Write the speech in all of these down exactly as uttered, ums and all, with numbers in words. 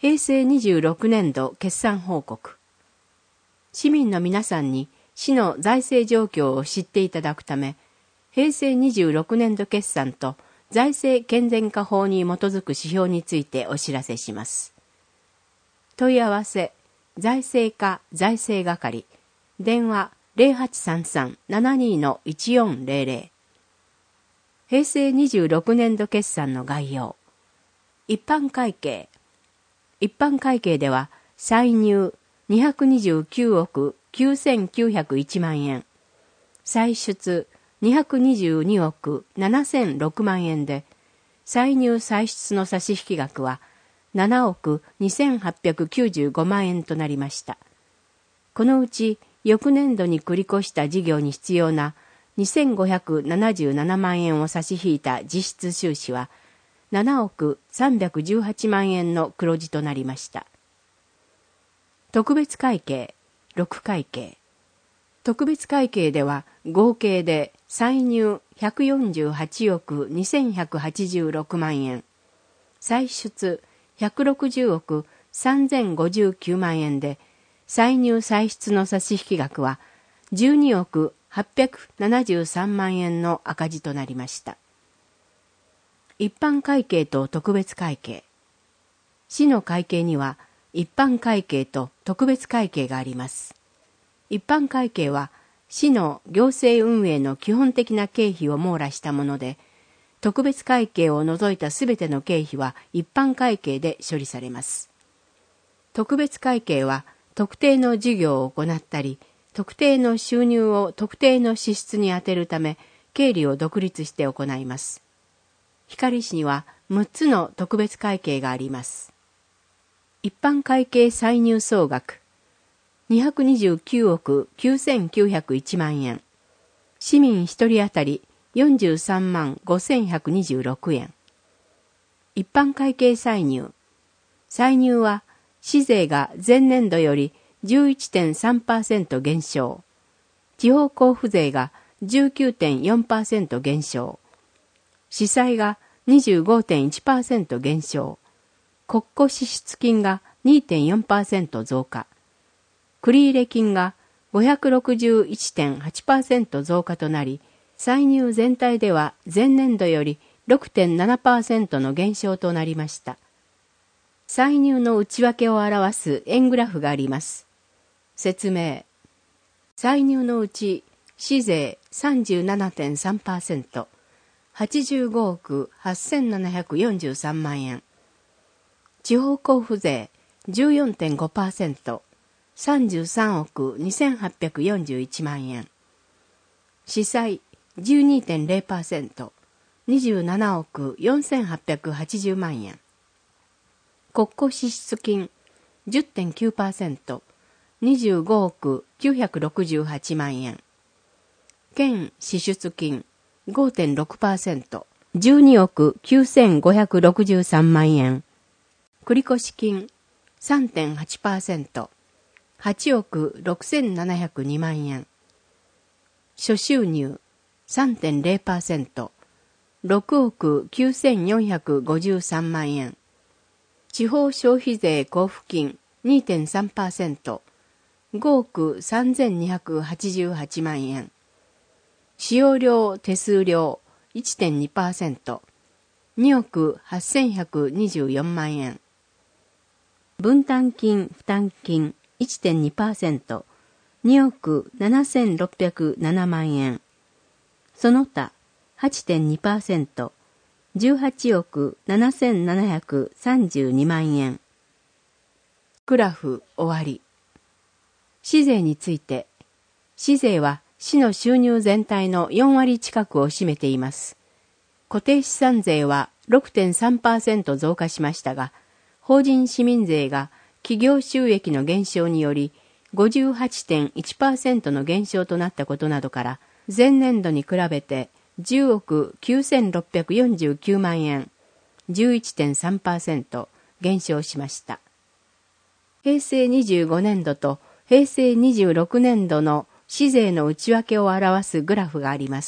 へいせいにじゅうろくねんど決算報告。市民の皆さんに市の財政状況を知っていただくため、へいせいにじゅうろくねんど決算と財政健全化法に基づく指標についてお知らせします。問い合わせ、財政課財政係、電話 ゼロはちさんさん ななに いちよんゼロゼロ。へいせいにじゅうろくねんど決算の概要。一般会計。一般会計では、歳入にひゃくにじゅうきゅうおくきゅうせんきゅうひゃくいちまんえん、歳出にひゃくにじゅうにおくななせんろくまんえんで、歳入歳出の差引額はななおくにせんはっぴゃくきゅうじゅうごまんえんとなりました。このうち、翌年度に繰り越した事業に必要なにせんごひゃくななじゅうななまんえんを差し引いた実質収支は、ななおくさんびゃくじゅうはちまんえんの黒字となりました。特別会計、ろく会計。特別会計では合計で歳入ひゃくよんじゅうはちおくにせんひゃくはちじゅうろくまんえん、歳出ひゃくろくじゅうおくさんぜんごじゅうきゅうまんえんで、歳入歳出の差引額はじゅうにおくはっぴゃくななじゅうさんまんえんの赤字となりました。一般会計と特別会計。市の会計には一般会計と特別会計があります。一般会計は市の行政運営の基本的な経費を網羅したもので、特別会計を除いたすべての経費は一般会計で処理されます。特別会計は特定の事業を行ったり、特定の収入を特定の支出に充てるため、経理を独立して行います。光市にはむっつの特別会計があります。一般会計歳入総額にひゃくにじゅうきゅうおくきゅうせんきゅうひゃくいちまんえん、市民一人当たりよんじゅうさんまんごせんひゃくにじゅうろくえん。一般会計歳入。歳入は市税が前年度より じゅういってんさんパーセント 減少、地方交付税が じゅうきゅうてんよんパーセント 減少、市債が にじゅうごてんいちパーセント 減少、国庫支出金が にてんよんパーセント 増加、繰入金が ごひゃくろくじゅういちてんはちパーセント 増加となり、歳入全体では前年度より ろくてんななパーセント の減少となりました。歳入の内訳を表す円グラフがあります。説明。歳入のうち、市税 さんじゅうななてんさんパーセント、はちじゅうごおくはっせんななひゃくよんじゅうさんまんえん。地方交付税 じゅうよんてんごパーセント、さんじゅうさんおくにせんはっぴゃくよんじゅういちまんえん。市債 じゅうにてんゼロパーセント、にじゅうななおくよんせんはっぴゃくはちじゅうまんえん。国庫支出金 じゅってんきゅうパーセント、にじゅうごおくきゅうひゃくろくじゅうはちまんえん。県支出金 ごてんろくパーセント、じゅうにおくきゅうせんごひゃくろくじゅうさんまんえん。繰越金 さんてんはちパーセント、はちおくろくせんななひゃくにまんえん。諸収入 さんてんゼロパーセント、ろくおくきゅうせんよんひゃくごじゅうさんまんえん。地方消費税交付金 にてんさんパーセント、ごおくさんぜんにひゃくはちじゅうはちまんえん。使用料手数料 いってんにパーセント、におくはっせんひゃくにじゅうよんまんえん。分担金負担金 いってんにパーセント、におくななせんろっぴゃくななまんえん。その他 はちてんにパーセント、じゅうはちおくななせんななひゃくさんじゅうにまんえん。グラフ終わり。市税について、市税は市の収入全体のよんわり近くを占めています。固定資産税は ろくてんさんパーセント 増加しましたが、法人市民税が企業収益の減少により ごじゅうはちてんいちパーセント の減少となったことなどから、前年度に比べてじゅうおくきゅうせんろっぴゃくよんじゅうきゅうまんえん、じゅういってんさんパーセント 減少しました。へいせいにじゅうごねんどとへいせいにじゅうろくねんどの市税の内訳を表すグラフがあります。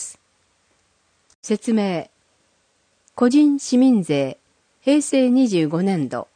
説明。個人市民税、へいせいにじゅうごねんど、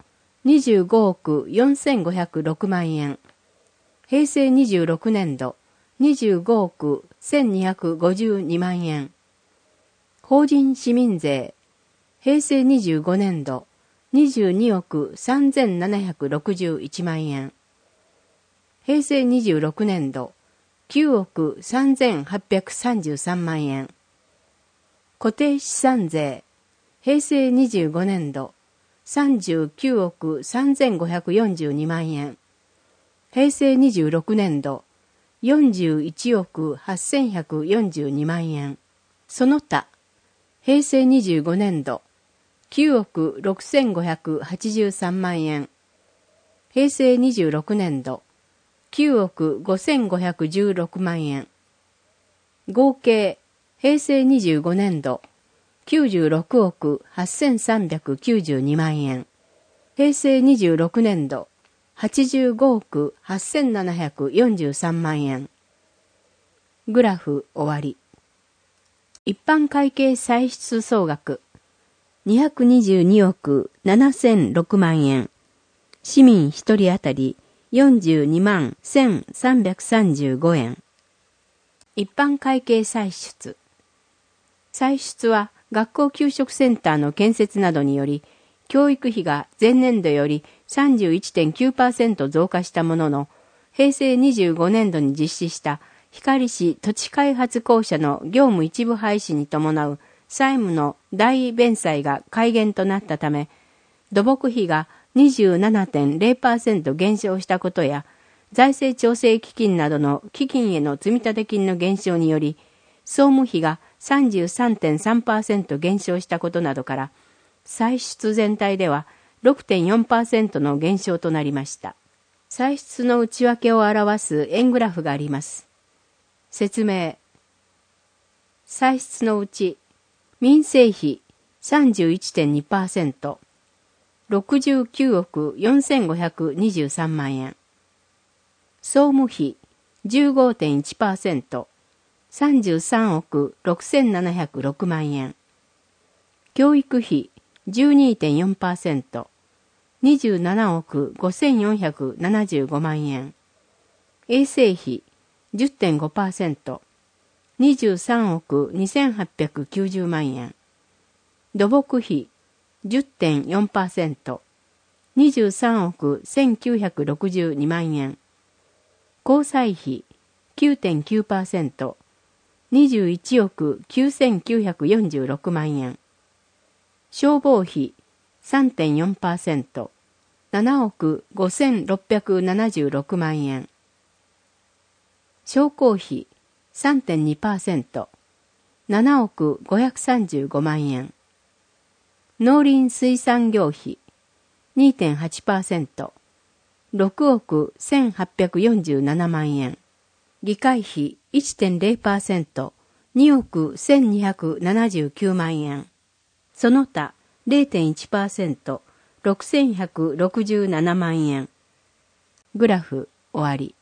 にじゅうごおくよんせんごひゃくろくまんえん。へいせいにじゅうろくねんどにじゅうごおくせんにひゃくごじゅうにまんえん。法人市民税。へいせいにじゅうごねんどにじゅうにおくさんぜんななひゃくろくじゅういちまんえん。へいせいにじゅうろくねんどきゅうおくさんぜんはっぴゃくさんじゅうさんまんえん。固定資産税。へいせいにじゅうごねんどさんじゅうきゅうおくさんぜんごひゃくよんじゅうにまんえん。へいせいにじゅうろくねんどよんじゅういちおくはっせんひゃくよんじゅうにまんえん。その他、へいせいにじゅうごねんどきゅうおくろくせんごひゃくはちじゅうさんまんえん。へいせいにじゅうろくねんどきゅうおくごせんごひゃくじゅうろくまんえん。合計、へいせいにじゅうごねんどきゅうじゅうろくおくはっせんさんびゃくきゅうじゅうにまんえん。へいせいにじゅうろくねんどはちじゅうごおくはっせんななひゃくよんじゅうさんまんえん。グラフ終わり。一般会計歳出総額にひゃくにじゅうにおくななせんろくまんえん。市民ひとり当たりよんじゅうにまんせんさんびゃくさんじゅうごえん。一般会計歳出。歳出は学校給食センターの建設などにより、教育費が前年度より さんじゅういってんきゅうパーセント 増加したものの、へいせいにじゅうごねんどに実施した光市土地開発公社の業務一部廃止に伴う債務の代弁済が改元となったため、土木費が にじゅうななてんれいパーセント 減少したことや、財政調整基金などの基金への積立金の減少により、総務費が さんじゅうさんてんさんパーセント 減少したことなどから、歳出全体では ろくてんよんパーセント の減少となりました。歳出の内訳を表す円グラフがあります。説明。歳出のうち、民生費 さんじゅういってんにパーセント、ろくじゅうきゅうおくよんせんごひゃくにじゅうさんまんえん。総務費 じゅうごてんいちパーセント、さんじゅうさんおくろくせんななひゃくろくまんえん。教育費 じゅうにてんよんパーセント、にじゅうななおくごせんよんひゃくななじゅうごまんえん。衛生費 じゅってんごパーセント、にじゅうさんおくにせんはっぴゃくきゅうじゅうまんえん。土木費 じゅってんよんパーセント、にじゅうさんおくせんきゅうひゃくろくじゅうにまんえん。交際費 きゅうてんきゅうパーセント、にじゅういちおくきゅうせんきゅうひゃくよんじゅうろくまんえん。消防費 さんてんよんパーセント、ななおくごせんろっぴゃくななじゅうろくまんえん。商工費 さんてんにパーセント、ななおくごひゃくさんじゅうごまんえん。農林水産業費 にてんはちパーセント、ろくおくせんはっぴゃくよんじゅうななまんえん。議会費 いってんれいパーセント、におくせんにひゃくななじゅうきゅうまんえん。その他 れいてんいちパーセント、ろくせんひゃくろくじゅうななまんえん。グラフ終わり。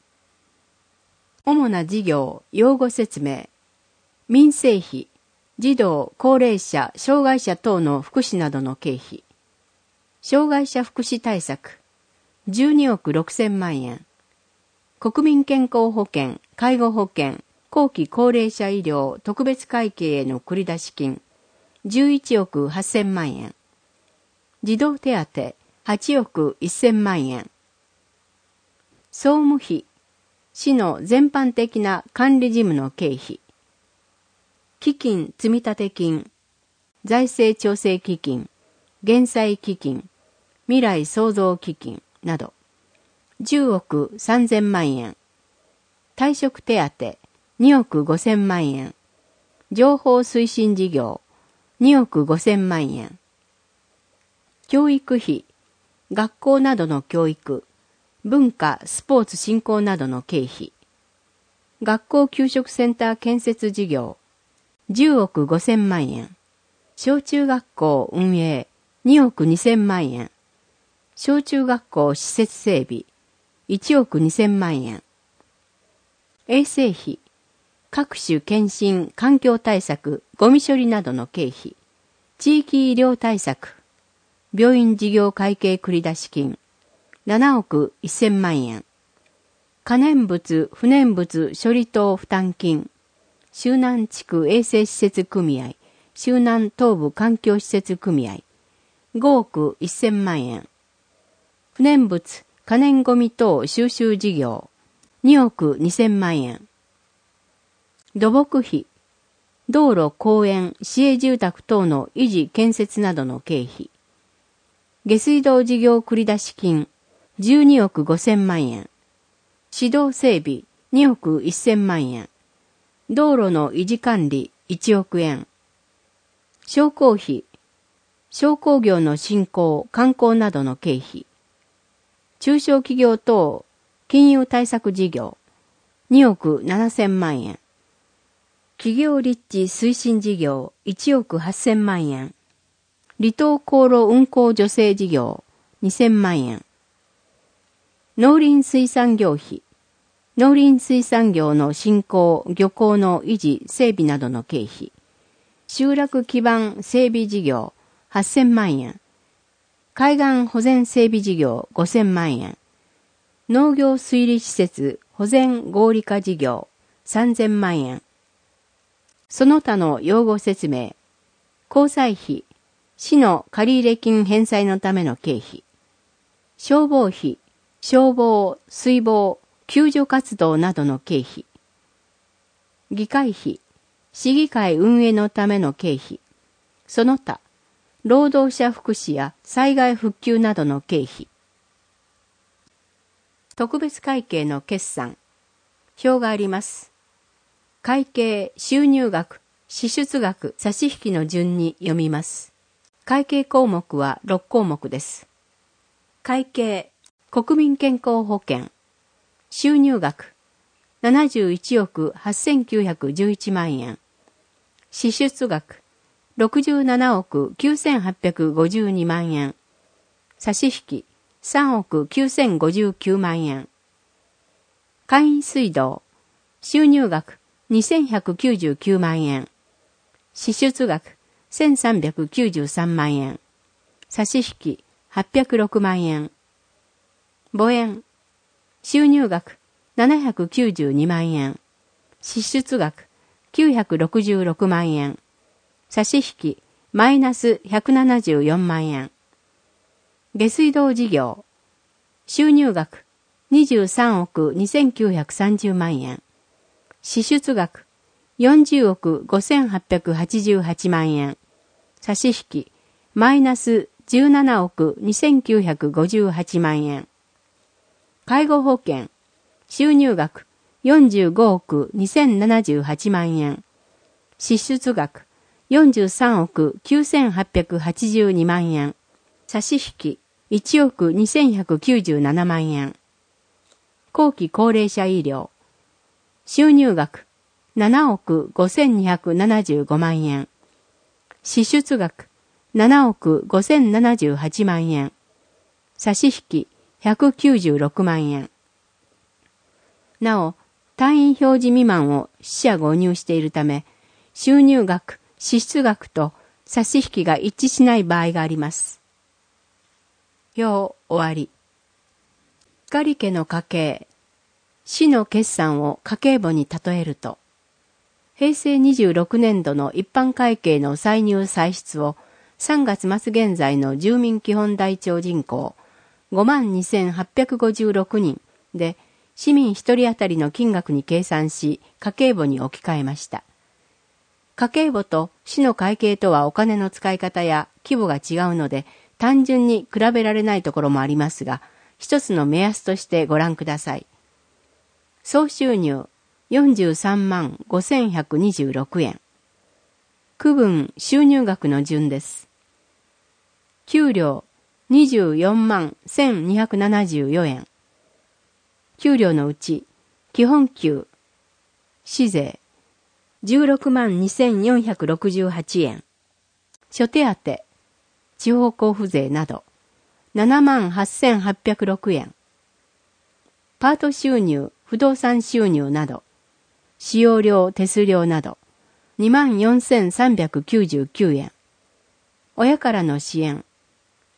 主な事業、用語説明。民生費、児童、高齢者、障害者等の福祉などの経費。障害者福祉対策、じゅうにおくろくせんまんえん。国民健康保険、介護保険、後期高齢者医療特別会計への繰出金、じゅういちおくはっせんまんえん。児童手当、はちおくせんまんえん。総務費、市の全般的な管理事務の経費。基金積立金、財政調整基金、減債基金、未来創造基金など、じゅうおくさんぜんまんえん。退職手当、におくごせんまんえん。情報推進事業、におくごせんまんえん。教育費、学校などの教育、文化・スポーツ振興などの経費。学校給食センター建設事業、じゅうおくごせんまんえん。小中学校運営、におくにせんまんえん。小中学校施設整備、いちおくにせんまんえん。衛生費、各種検診、環境対策、ゴミ処理などの経費。地域医療対策、 病院事業会計繰出金ななおくせんまんえん。可燃物不燃物処理等負担金周南地区衛生施設組合周南東部環境施設組合ごおくせんまんえん。不燃物可燃ゴミ等収集事業におくにせんまんえん。土木費道路公園市営住宅等の維持建設などの経費下水道事業繰出金じゅうにおくごせんまんえん。市道整備におくせんまんえん。道路の維持管理いちおくえん。商工費商工業の振興観光などの経費中小企業等金融対策事業におくななせんまんえん。企業立地推進事業いちおくはっせんまんえん。離島航路運航助成事業にせんまんえん。農林水産業費農林水産業の振興漁港の維持整備などの経費集落基盤整備事業はっせんまんえん。海岸保全整備事業ごせんまんえん。農業水利施設保全合理化事業さんぜんまんえん。その他の用語説明交際費市の借入金返済のための経費消防費消防水防救助活動などの経費議会費市議会運営のための経費その他労働者福祉や災害復旧などの経費特別会計の決算表があります。会計収入額支出額差し引きの順に読みます。会計項目はろくこうもくです。会計国民健康保険収入額ななじゅういちおくはっせんきゅうひゃくじゅういちまんえん支出額ろくじゅうななおくきゅうせんはっぴゃくごじゅうにまんえん差し引きさんおくきゅうせんごじゅうきゅうまんえん簡易水道収入額にせんひゃくきゅうじゅうきゅうまんえん支出額せんさんびゃくきゅうじゅうさんまんえん差し引きはっぴゃくろくまんえん母園収入額ななひゃくきゅうじゅうにまんえん支出額きゅうひゃくろくじゅうろくまんえん差し引きマイナスひゃくななじゅうよんまんえん下水道事業収入額にじゅうさんおくにせんきゅうひゃくさんじゅうまんえん支出額よんじゅうおくごせんはっぴゃくはちじゅうはちまんえん差し引きマイナスじゅうななおくにせんきゅうひゃくごじゅうはちまんえん介護保険収入額よんじゅうごおくにせんななじゅうはちまんえん支出額よんじゅうさんおくきゅうせんはっぴゃくはちじゅうにまんえん差し引きいちおくにせんひゃくきゅうじゅうななまんえん後期高齢者医療収入額ななおくごせんにひゃくななじゅうごまんえん支出額ななおくごせんななじゅうはちまんえん差し引きひゃくきゅうじゅうろくまんえんなお単位表示未満を四捨五入しているため収入額支出額と差し引きが一致しない場合があります。表終わり。光家の家計市の決算を家計簿に例えるとへいせいにじゅうろくねんどの一般会計の歳入歳出をさんがつまつ現在の住民基本台帳人口ごまんにせんはっぴゃくごじゅうろくにんで市民一人当たりの金額に計算し家計簿に置き換えました。家計簿と市の会計とはお金の使い方や規模が違うので単純に比べられないところもありますが、一つの目安としてご覧ください。総収入よんじゅうさんまんごせんひゃくにじゅうろくえん。区分収入額の順です。給料にじゅうよんまんせんにひゃくななじゅうよえん。給料のうち基本給、市税じゅうろくまんにせんよんひゃくろくじゅうはちえん。諸手当、地方交付税などななまんはっせんはっぴゃくろくえん。パート収入、不動産収入など、使用料、手数料などにまんよんせんさんびゃくきゅうじゅうきゅうえん。親からの支援、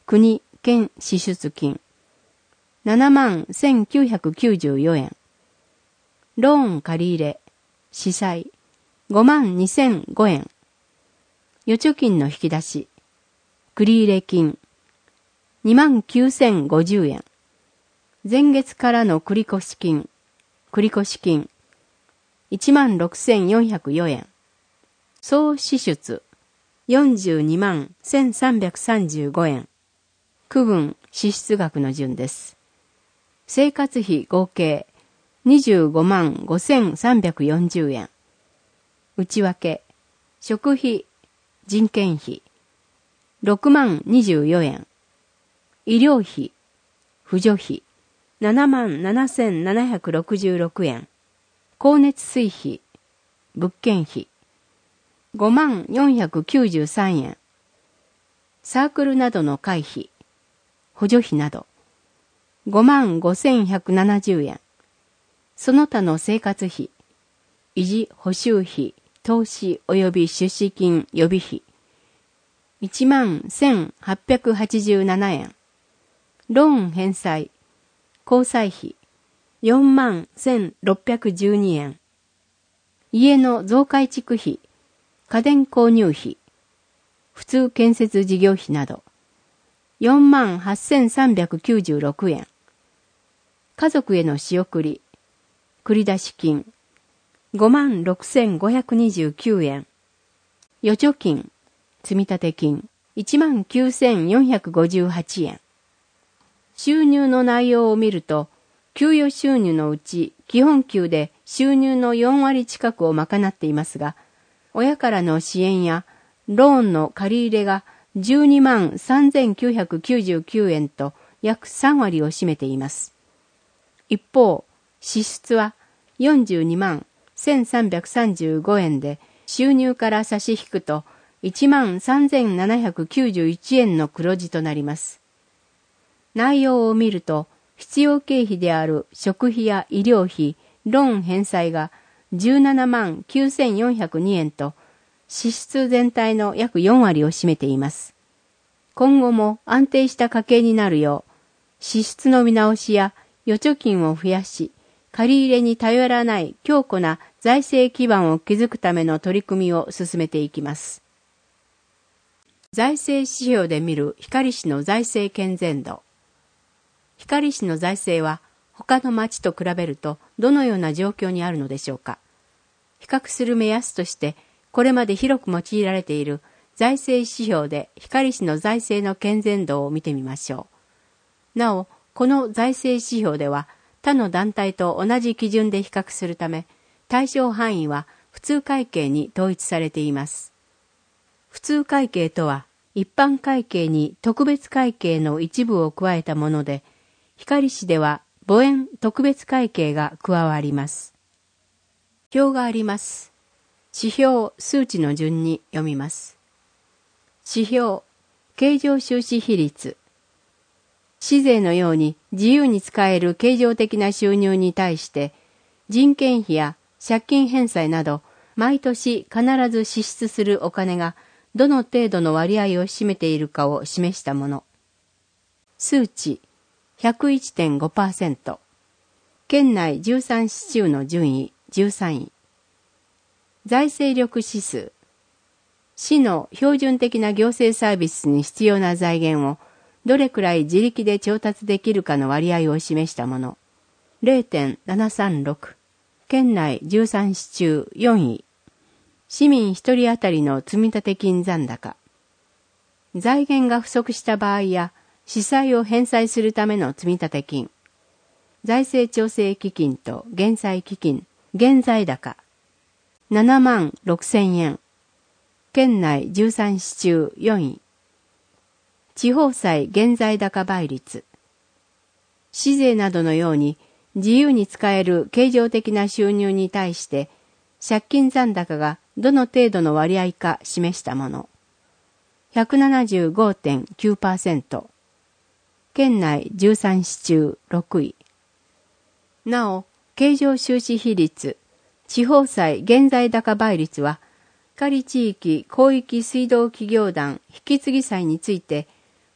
国県支出金ななまんせんきゅうひゃくきゅうじゅうよえん。ローン借入れ、司債ごまんにせんごえん。預貯金の引き出し、繰入金にまんきゅうせんごじゅうえん。前月からの繰越金、繰越金いちまんろくせんよんひゃくよえん。総支出よんじゅうにまんせんさんびゃくさんじゅうごえん。区分支出額の順です。生活費合計にじゅうごまんごせんさんびゃくよんじゅうえん。内訳、食費、人件費ろくまんにじゅうよえん。医療費、扶助費ななまんななせんななひゃくろくじゅうろくえん。光熱水費、物件費ごまんよんひゃくきゅうじゅうさんえん。サークルなどの会費、補助費などごまんごせんひゃくななじゅうえん。その他の生活費、維持補修費、投資及び出資金予備費いちまんせんはっぴゃくはちじゅうななえん。ローン返済、交際費よんまんせんろっぴゃくじゅうにえん。家の増改築費、家電購入費、普通建設事業費などよんまんはっせんさんびゃくきゅうじゅうろくえん。家族への仕送り、繰出金ごまんろくせんごひゃくにじゅうきゅうえん。預貯金、積立金いちまんきゅうせんよんひゃくごじゅうはちえん。収入の内容を見ると、給与収入のうち基本給で収入のよんわり近くを賄っていますが、親からの支援やローンの借り入れがじゅうにまんさんぜんきゅうひゃくきゅうじゅうきゅうえんと約さんわりを占めています。一方、支出はよんじゅうにまんせんさんびゃくさんじゅうごえんで収入から差し引くといちまんさんぜんななひゃくきゅうじゅういちえんの黒字となります。内容を見ると、必要経費である食費や医療費、ローン返済がじゅうななまんきゅうせんよんひゃくにえんと、支出全体の約よんわりを占めています。今後も安定した家計になるよう、支出の見直しや預貯金を増やし、借り入れに頼らない強固な財政基盤を築くための取り組みを進めていきます。財政指標で見る光市の財政健全度。光市の財政は他の町と比べるとどのような状況にあるのでしょうか。比較する目安としてこれまで広く用いられている財政指標で光市の財政の健全度を見てみましょう。なお、この財政指標では他の団体と同じ基準で比較するため、対象範囲は普通会計に統一されています。普通会計とは一般会計に特別会計の一部を加えたもので、光市では母縁特別会計が加わります。表があります。指標数値の順に読みます。指標、経常収支比率。市税のように自由に使える経常的な収入に対して、人件費や借金返済など、毎年必ず支出するお金がどの程度の割合を占めているかを示したもの。数値、ひゃくいちてんごパーセント。県内じゅうさん市中の順位じゅうさんい。財政力指数。市の標準的な行政サービスに必要な財源をどれくらい自力で調達できるかの割合を示したもの。れいてんななさんろく。県内じゅうさん市中よんい。市民一人当たりの積立金残高。財源が不足した場合や、市債を返済するための積立金。財政調整基金と減債基金、現在高。ななまんろくせんえん。県内じゅうさん市中よんい。地方債現在高倍率。市税などのように自由に使える経常的な収入に対して借金残高がどの程度の割合か示したもの。ひゃくななじゅうごてんきゅうパーセント。県内じゅうさん市中ろくい。なお、経常収支比率、地方債現在高倍率は、仮地域広域水道企業団引き継ぎ債について、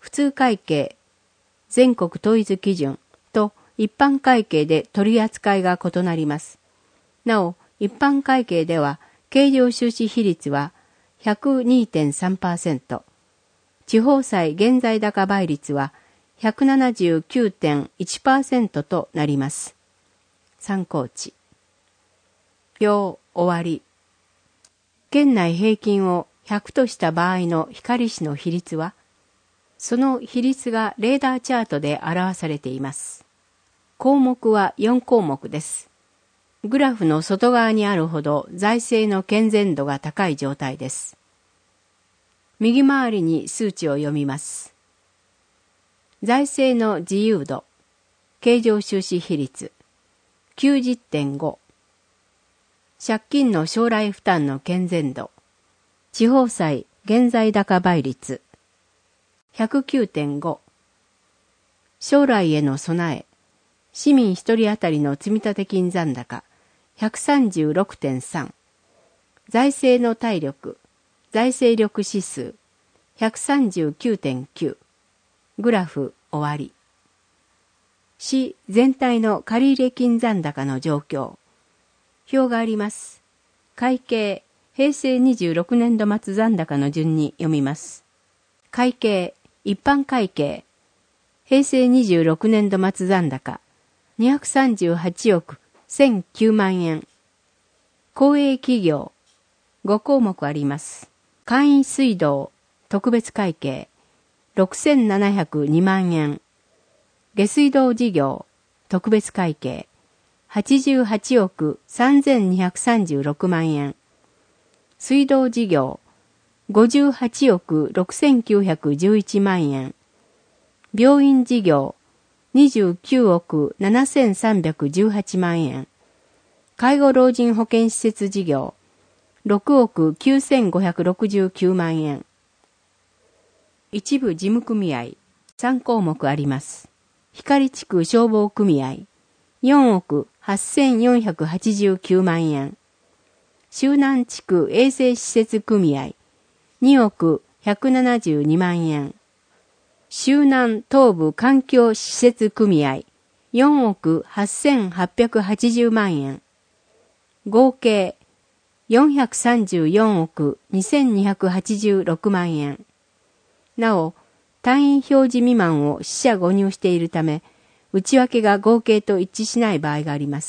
普通会計、全国統一基準と一般会計で取り扱いが異なります。なお、一般会計では経常収支比率は ひゃくにてんさんパーセント、地方債現在高倍率は ひゃくななじゅうきゅうてんいちパーセント となります。参考値。表終わり。県内平均をひゃくとした場合の光市の比率は、その比率がレーダーチャートで表されています。項目はよん項目です。グラフの外側にあるほど財政の健全度が高い状態です。右回りに数値を読みます。財政の自由度、経常収支比率 きゅうじゅってんご、借金の将来負担の健全度、地方債現在高倍率 ひゃくきゅうてんご、将来への備え、市民一人当たりの積立金残高 ひゃくさんじゅうろくてんさん、財政の体力、財政力指数 ひゃくさんじゅうきゅうてんきゅう、グラフ終わり。市全体の借入金残高の状況。表があります。会計、平成にじゅうろくねん度末残高の順に読みます。会計、一般会計、平成にじゅうろくねん度末残高、にひゃくさんじゅうはちおくせんきゅうまんえん。公営企業、ご項目あります。簡易水道、特別会計、ろくせんななひゃくにまんえん。下水道事業、特別会計、はちじゅうはちおくさんぜんにひゃくさんじゅうろくまんえん。水道事業、ごじゅうはちおくろくせんきゅうひゃくじゅういちまんえん。病院事業、にじゅうきゅうおくななせんさんびゃくじゅうはちまんえん。介護老人保健施設事業、ろくおくきゅうせんごひゃくろくじゅうきゅうまんえん。一部事務組合、さん項目あります。光地区消防組合、よんおくはっせんよんひゃくはちじゅうきゅうまんえん。周南地区衛生施設組合、におくひゃくななじゅうにまんえん。周南東部環境施設組合、よんおくはっせんはっぴゃくはちじゅうまんえん。合計よんひゃくさんじゅうよんおくにせんにひゃくはちじゅうろくまんえん。なお、単位表示未満を四捨五入しているため、内訳が合計と一致しない場合があります。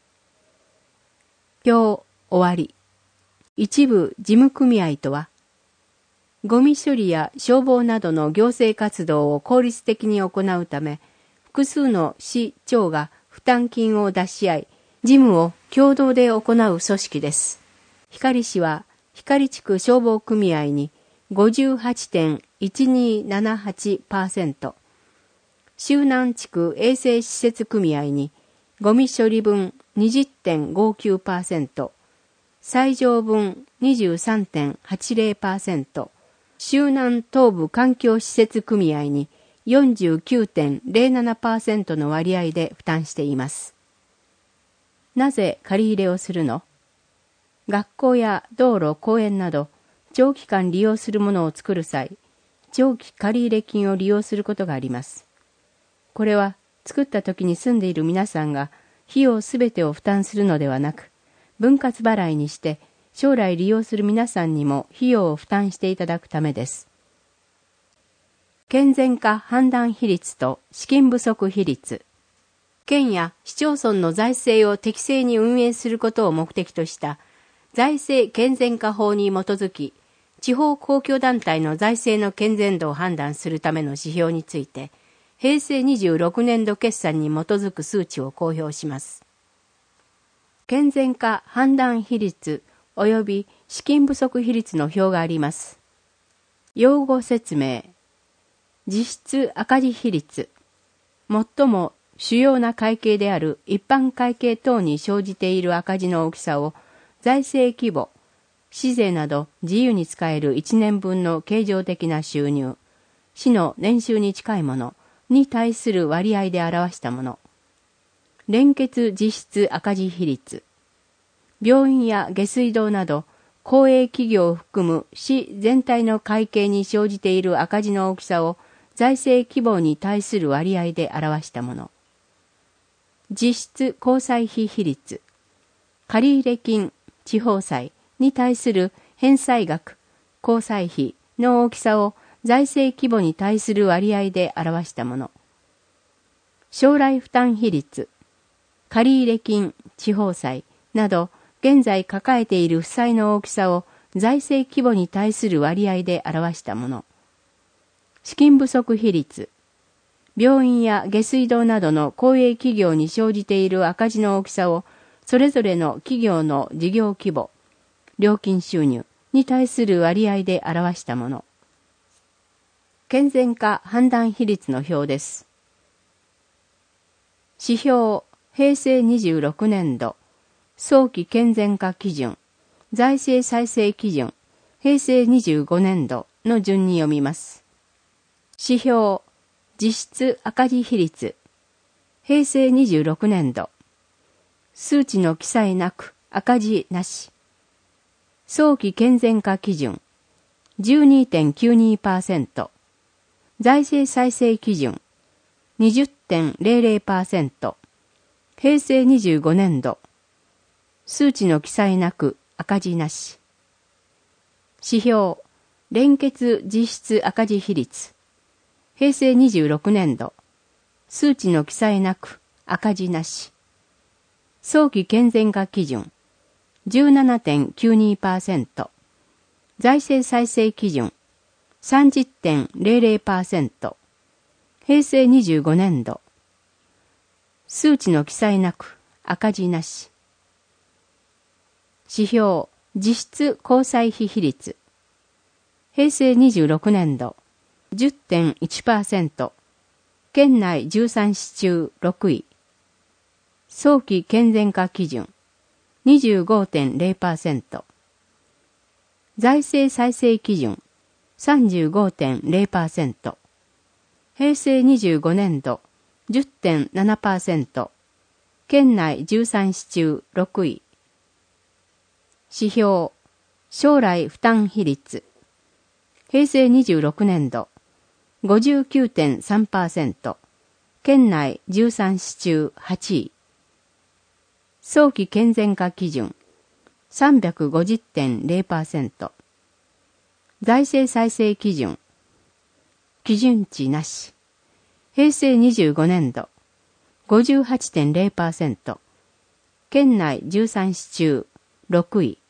表終わり。一部事務組合とは、ゴミ処理や消防などの行政活動を効率的に行うため、複数の市町が負担金を出し合い、事務を共同で行う組織です。光市は光地区消防組合に ごじゅうはちてんいちにーななはちパーセント、周南地区衛生施設組合にゴミ処理分 にじゅってんごきゅうパーセント、西条分 にじゅうさんてんはちぜろパーセント、周南東部環境施設組合に よんじゅうきゅうてんぜろななパーセント の割合で負担しています。なぜ借り入れをするの？学校や道路、公園など長期間利用するものを作る際、長期借入金を利用することがあります。これは作った時に住んでいる皆さんが費用すべてを負担するのではなく、分割払いにして将来利用する皆さんにも費用を負担していただくためです。健全化判断比率と資金不足比率。県や市町村の財政を適正に運営することを目的とした財政健全化法に基づき、地方公共団体の財政の健全度を判断するための指標について、平成にじゅうろくねん度決算に基づく数値を公表します。健全化判断比率及び資金不足比率の表があります。用語説明。実質赤字比率。最も主要な会計である一般会計等に生じている赤字の大きさを財政規模、市税など自由に使えるいちねんぶんの経常的な収入、市の年収に近いものに対する割合で表したもの。連結実質赤字比率。病院や下水道など公営企業を含む市全体の会計に生じている赤字の大きさを財政規模に対する割合で表したもの。実質公債費比率、借入金、地方債に対する返済額、公債費の大きさを財政規模に対する割合で表したもの。将来負担比率、借入金、地方債など現在抱えている負債の大きさを財政規模に対する割合で表したもの。資金不足比率、病院や下水道などの公営企業に生じている赤字の大きさをそれぞれの企業の事業規模、料金収入に対する割合で表したもの。健全化判断比率の表です。指標、へいせいにじゅうろくねんど、早期健全化基準、財政再生基準、へいせいにじゅうごねんどの順に読みます。指標、実質赤字比率、へいせいにじゅうろくねんど、数値の記載なく赤字なし、早期健全化基準 じゅうにてんきゅうにパーセント、財政再生基準 にじゅってんゼロゼロパーセント、へいせいにじゅうごねんど、数値の記載なく赤字なし。指標、連結実質赤字比率、へいせいにじゅうろくねんど、数値の記載なく赤字なし。早期健全化基準 じゅうななてんきゅうにパーセント、財政再生基準 さんじゅってんゼロゼロパーセント、へいせいにじゅうごねんど、数値の記載なく赤字なし。指標、実質公債費比率、へいせいにじゅうろくねんど じゅってんいちパーセント、県内じゅうさんし中ろくい。早期健全化基準 にじゅうごてんゼロパーセント、財政再生基準 さんじゅうごてんゼロパーセント、へいせいにじゅうごねんど じゅってんななパーセント、県内じゅうさんし中ろくい。指標、将来負担比率、へいせいにじゅうろくねんど ごじゅうきゅうてんさんパーセント、県内じゅうさんし中はちい。早期健全化基準 さんびゃくごじゅってんゼロパーセント、財政再生基準、基準値なし、へいせいにじゅうごねんど ごじゅうはちてんゼロパーセント、県内じゅうさんし中ろくい。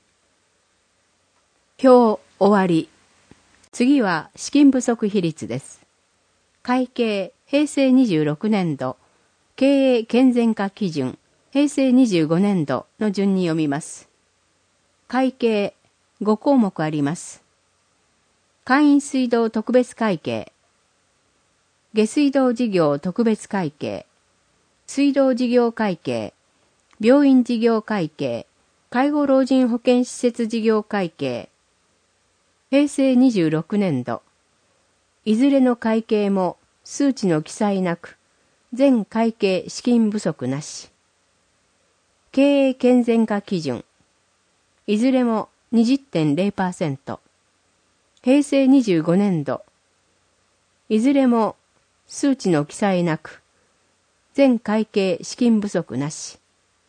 表終わり。次は資金不足比率です。会計へいせいにじゅうろくねんど、経営健全化基準へいせいにじゅうごねんどの順に読みます。会計ごこうもくあります。簡易水道特別会計、下水道事業特別会計、水道事業会計、病院事業会計、介護老人保健施設事業会計、へいせいにじゅうろくねんど、いずれの会計も数値の記載なく、全会計資金不足なし。経営健全化基準、いずれも にじゅってんゼロパーセント、へいせいにじゅうごねんど、いずれも数値の記載なく、全会計資金不足なし。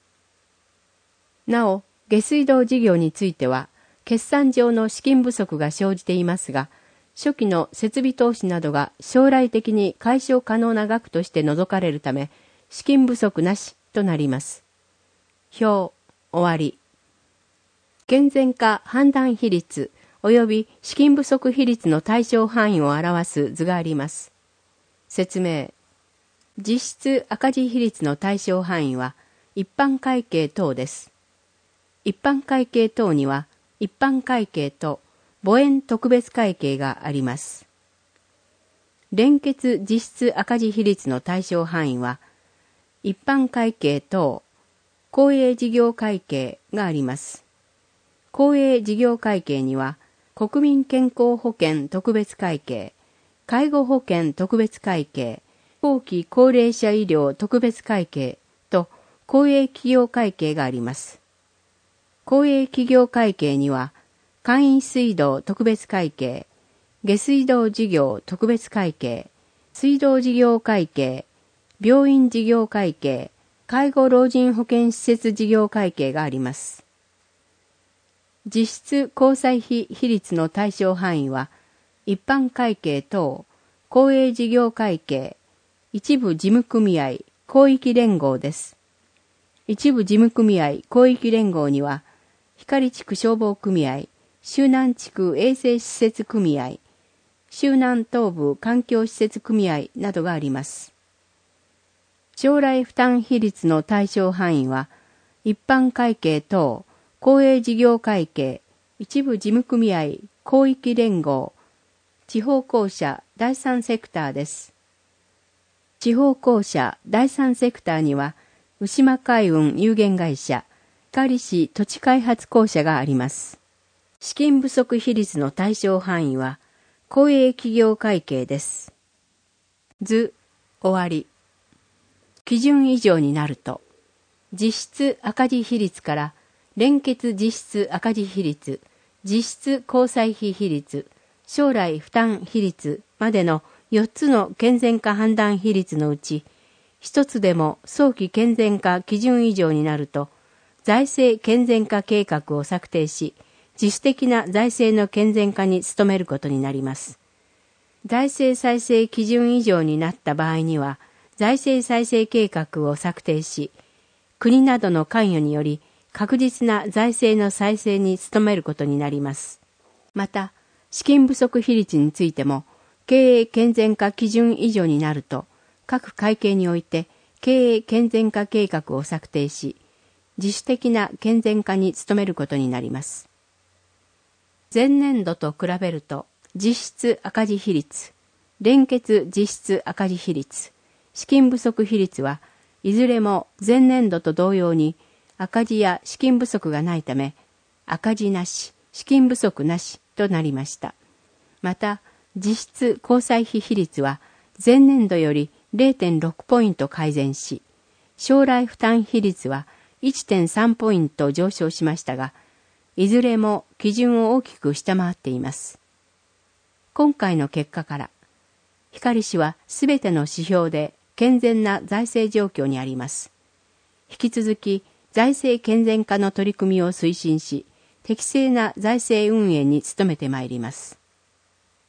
なお、下水道事業については、決算上の資金不足が生じていますが、初期の設備投資などが将来的に解消可能な額として除かれるため、資金不足なしとなります。表、終わり。健全化判断比率及び資金不足比率の対象範囲を表す図があります。説明。実質赤字比率の対象範囲は一般会計等です。一般会計等には一般会計と母縁特別会計があります。連結実質赤字比率の対象範囲は一般会計等公営事業会計があります。公営事業会計には国民健康保険特別会計、介護保険特別会計、後期高齢者医療特別会計と公営企業会計があります。公営企業会計には簡易水道特別会計、 下水道事業特別会計、水道事業会計、病院事業会計、介護老人保健施設事業会計があります。実質交際費比率の対象範囲は、一般会計等、公営事業会計、一部事務組合、広域連合です。一部事務組合、広域連合には、光地区消防組合、周南地区衛生施設組合、周南東部環境施設組合などがあります。将来負担比率の対象範囲は、一般会計等、公営事業会計、一部事務組合、広域連合、地方公社第三セクターです。地方公社第三セクターには、牛間海運有限会社、光市土地開発公社があります。資金不足比率の対象範囲は、公営企業会計です。図、終わり。基準以上になると、実質赤字比率から連結実質赤字比率、実質交際費比率、将来負担比率までのよっつの健全化判断比率のうち、一つでも早期健全化基準以上になると、財政健全化計画を策定し、自主的な財政の健全化に努めることになります。財政再生基準以上になった場合には、財政再生計画を策定し、国などの関与により確実な財政の再生に努めることになります。また、資金不足比率についても、経営健全化基準以上になると、各会計において経営健全化計画を策定し、自主的な健全化に努めることになります。前年度と比べると、実質赤字比率、連結実質赤字比率、資金不足比率はいずれも前年度と同様に赤字や資金不足がないため、赤字なし、資金不足なしとなりました。また、実質交際費比率は前年度より れいてんろく ポイント改善し、将来負担比率は いってんさん ポイント上昇しましたが、いずれも基準を大きく下回っています。今回の結果から、光市はすべての指標で健全な財政状況にあります。引き続き財政健全化の取り組みを推進し、適正な財政運営に努めてまいります。